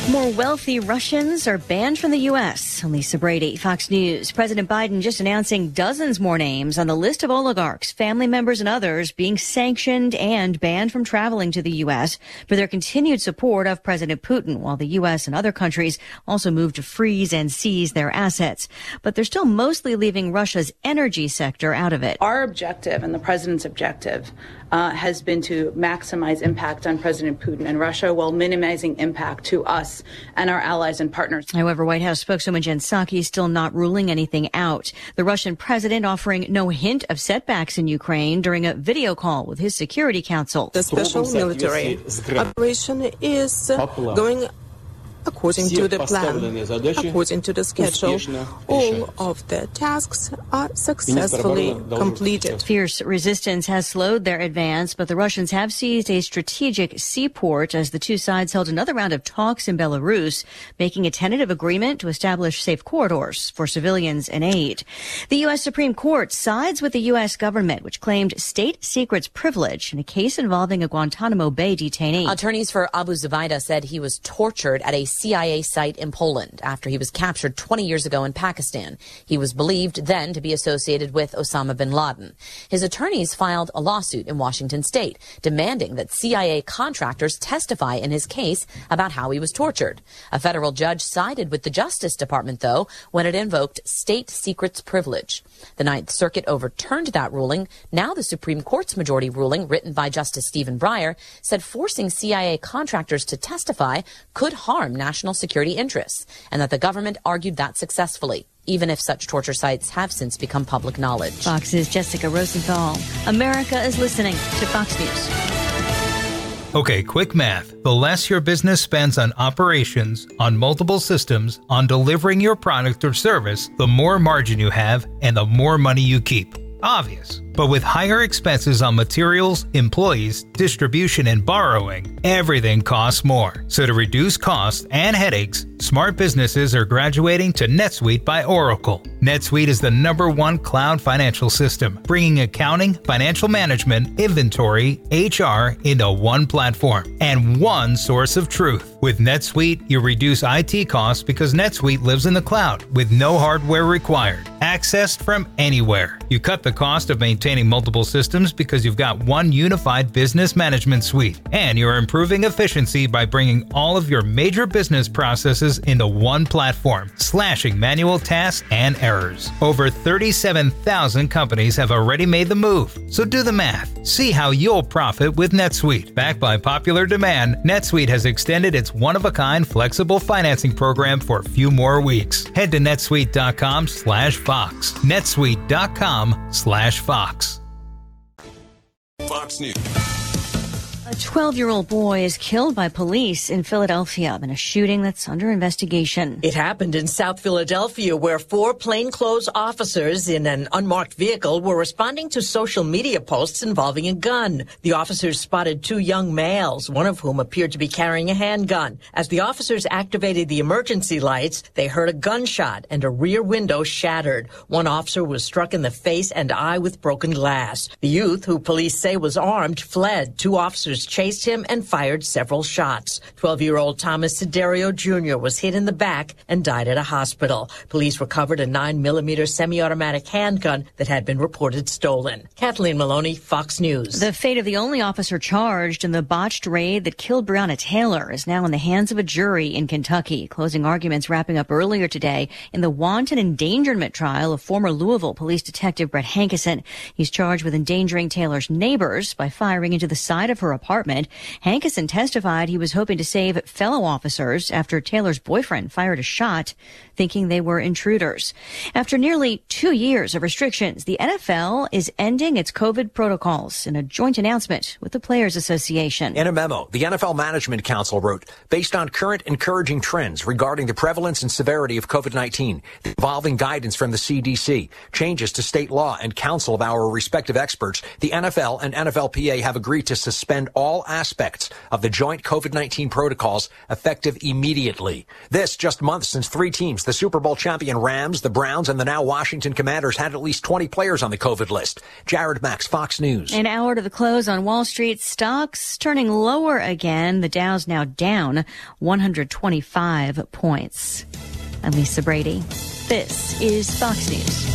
More wealthy Russians are banned from the U.S. Lisa Brady, Fox News. President Biden just announcing dozens more names on the list of oligarchs, family members, and others being sanctioned and banned from traveling to the U.S. for their continued support of President Putin, while the U.S. and other countries also move to freeze and seize their assets. But they're still mostly leaving Russia's energy sector out of it. Our objective and the president's objective has been to maximize impact on President Putin and Russia while minimizing impact to us and our allies and partners. However, White House spokeswoman Jen Psaki is still not ruling anything out. The Russian president offering no hint of setbacks in Ukraine during a video call with his Security Council. The special military operation is going according to the plan, according to the schedule. All of the tasks are successfully completed. Fierce resistance has slowed their advance, but the Russians have seized a strategic seaport as the two sides held another round of talks in Belarus, making a tentative agreement to establish safe corridors for civilians and aid. The U.S. Supreme Court sides with the U.S. government, which claimed state secrets privilege in a case involving a Guantanamo Bay detainee. Attorneys for Abu Zubaydah said he was tortured at a CIA site in Poland after he was captured 20 years ago in Pakistan. He was believed then to be associated with Osama bin Laden. His attorneys filed a lawsuit in Washington state demanding that CIA contractors testify in his case about how he was tortured. A federal judge sided with the Justice Department, though, when it invoked state secrets privilege. The Ninth Circuit overturned that ruling. Now the Supreme Court's majority ruling, written by Justice Stephen Breyer, said forcing CIA contractors to testify could harm national security interests, and that the government argued that successfully, even if such torture sites have since become public knowledge. Fox's Jessica Rosenthal. America is listening to Fox News. Okay, quick math. The less your business spends on operations, on multiple systems, on delivering your product or service, the more margin you have and the more money you keep. Obvious. But with higher expenses on materials, employees, distribution, and borrowing, everything costs more. So to reduce costs and headaches, smart businesses are graduating to NetSuite by Oracle. NetSuite is the #1 cloud financial system, bringing accounting, financial management, inventory, HR into one platform and one source of truth. With NetSuite, you reduce IT costs because NetSuite lives in the cloud with no hardware required, accessed from anywhere. You cut the cost of maintaining multiple systems because you've got one unified business management suite, and you're improving efficiency by bringing all of your major business processes into one platform, slashing manual tasks and errors. Over 37,000 companies have already made the move, so do the math. See how you'll profit with NetSuite. Backed by popular demand, NetSuite has extended its one-of-a-kind flexible financing program for a few more weeks. Head to netsuite.com/Fox. netsuite.com/Fox. Fox News. A 12-year-old boy is killed by police in Philadelphia in a shooting that's under investigation. It happened in South Philadelphia, where 4 plainclothes officers in an unmarked vehicle were responding to social media posts involving a gun. The officers spotted 2 young males, one of whom appeared to be carrying a handgun. As the officers activated the emergency lights, they heard a gunshot and a rear window shattered. One officer was struck in the face and eye with broken glass. The youth, who police say was armed, fled. 2 officers chased him and fired several shots. 12-year-old Thomas Siderio Jr. was hit in the back and died at a hospital. Police recovered a 9mm semi-automatic handgun that had been reported stolen. Kathleen Maloney, Fox News. The fate of the only officer charged in the botched raid that killed Breonna Taylor is now in the hands of a jury in Kentucky. Closing arguments wrapping up earlier today in the wanton endangerment trial of former Louisville police detective Brett Hankison. He's charged with endangering Taylor's neighbors by firing into the side of her apartment. Hankison testified he was hoping to save fellow officers after Taylor's boyfriend fired a shot, thinking they were intruders. After nearly 2 years of restrictions, the NFL is ending its COVID protocols in a joint announcement with the Players Association. In a memo, the NFL Management Council wrote, based on current encouraging trends regarding the prevalence and severity of COVID-19, the evolving guidance from the CDC, changes to state law and counsel of our respective experts, the NFL and NFLPA have agreed to suspend all aspects of the joint COVID-19 protocols effective immediately. This just months since 3 teams, the Super Bowl champion Rams, the Browns, and the now Washington Commanders, had at least 20 players on the COVID list. Jared Max, Fox News. An hour to the close on Wall Street. Stocks turning lower again. The Dow's now down 125 points. I'm Lisa Brady. This is Fox News.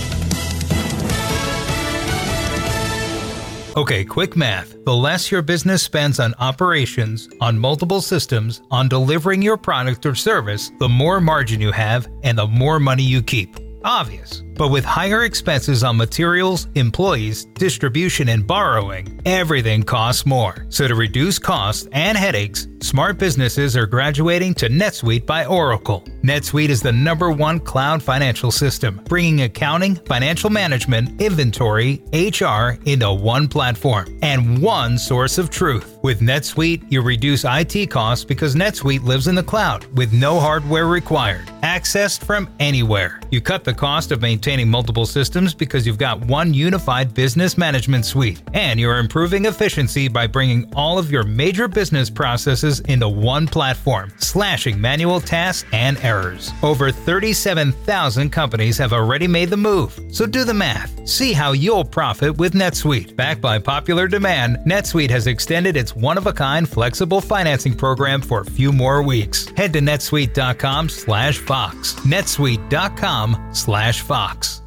Okay, quick math. The less your business spends on operations, on multiple systems, on delivering your product or service, the more margin you have and the more money you keep. Obvious. But with higher expenses on materials, employees, distribution, and borrowing, everything costs more. So to reduce costs and headaches, smart businesses are graduating to NetSuite by Oracle. NetSuite is the #1 cloud financial system, bringing accounting, financial management, inventory, HR into one platform and one source of truth. With NetSuite, you reduce IT costs because NetSuite lives in the cloud with no hardware required, accessed from anywhere. You cut the cost of maintaining multiple systems because you've got one unified business management suite, and you're improving efficiency by bringing all of your major business processes into one platform, slashing manual tasks and errors. Over 37,000 companies have already made the move, so do the math. See how you'll profit with NetSuite. Backed by popular demand, NetSuite has extended its one-of-a-kind flexible financing program for a few more weeks. Head to netsuite.com/Fox. netsuite.com/Fox.